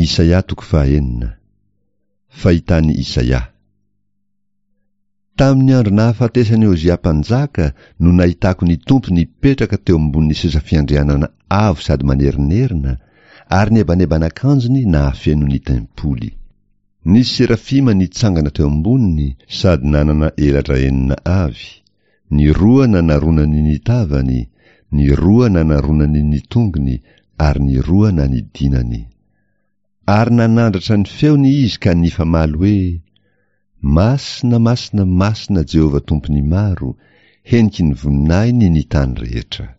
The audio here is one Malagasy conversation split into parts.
Isaia 9. Fahitany Isaia. Tamin'ny andro nahafatesany Ozia mpanjaka no nahitako ny tompo nipetraka teo ambony seza fiandrianana avo sady manerinerina, ary ny ebaneban'akanjony nahafeno ny tempoly. Nisy serafima nitsangana teo amboniny sady nanana elatra enina avy. Ny roa nanaronany ny tavany, ny roa nanaronany ny tongony, ary ny roa nanidinany. Ary nanandratra ny feony izy ka nifamaly hoe: Masina, masina, masina Jehova Tompony maro, heniky ny voninainy ny tany rehetra.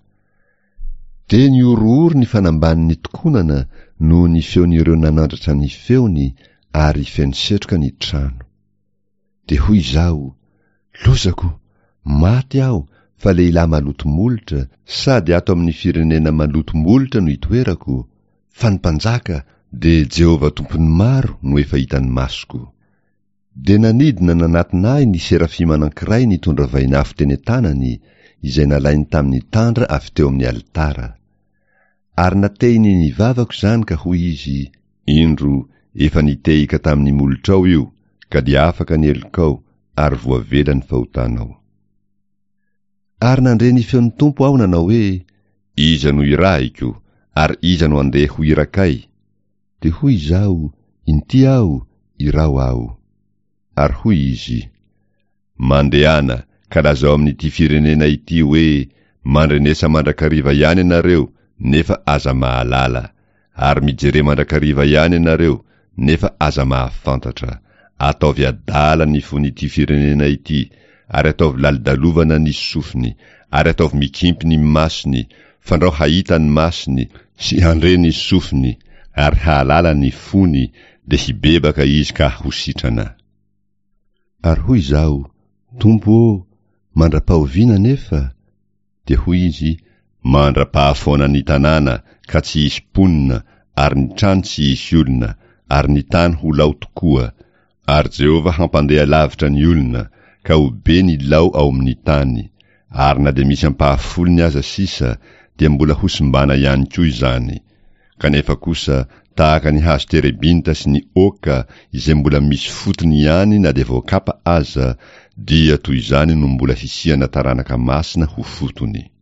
De niorooro ny fanambaniny tokonana noho ny feon'ireo nanandratra ny feony, ary feno setroka ny trano. De hoy izao: lozako, maty aho, fa lehilahy maloto-molotra, sady ato amin'ny firenena maloto-molotra no itoerako, fa ny mpanjaka de Jehova Tompony maro no efa hitany masoko. De nanidina nanatinay ny serafima anankiray nitondra vainafo teny tanany, izay nalainy tamin'ny tandra avy teo amin'ny alitara. Ary natehiny ny vavako zany ka hoy izy: indro efa nitehika tamin'ny molotrao io, ka dia afaka ny elikao ary voaveda ny fahotanao. Ary nandre ny feon'ny tompo aho nanao hoe: iza no irahiko, ary iza no andeha ho irakay? De hoy izao: inty aho, irao aho. Ary hoy izy: mandehana ka lazao amin'ity firenena ity hoe: mandrenesa mandrakariva ihany ianareo, nefa aza mahalala, ary mijere mandrakariva ihany ianareo, nefa aza mahafantatra. Ataovy adala ny fon'ity firenena ity, ary ataovy lalidalovana ny sofiny, ary ataovy mikimpy ny masiny, fandrao hahita ny masiny, sy handre ny sofiny, ary hahalala ny fony, de hibebaka izy ka ho sitrana. Ary hoy izao: Tompo, mandra-pahoviana nefa? De hoy izy: mandra-pahafoana ny tanàna ka tsy hisy mponina, ary ny trano tsy hisy olona, ary ny tany ho lao tokoa. Ary Jehova hampandeha lavitra ny olona, ka ho be ny lao ao amin'ny tany. Ary na de misy ampahafolony aza sisa, dia mbola hosimbana ihany koa izany. Kanefa kosa tahaka ny hazo terebinta sy ny oka, izay mbola misy fotony ihany na de voakapa aza, dia toy izany no mbola hisiana taranaka masina ho fotony.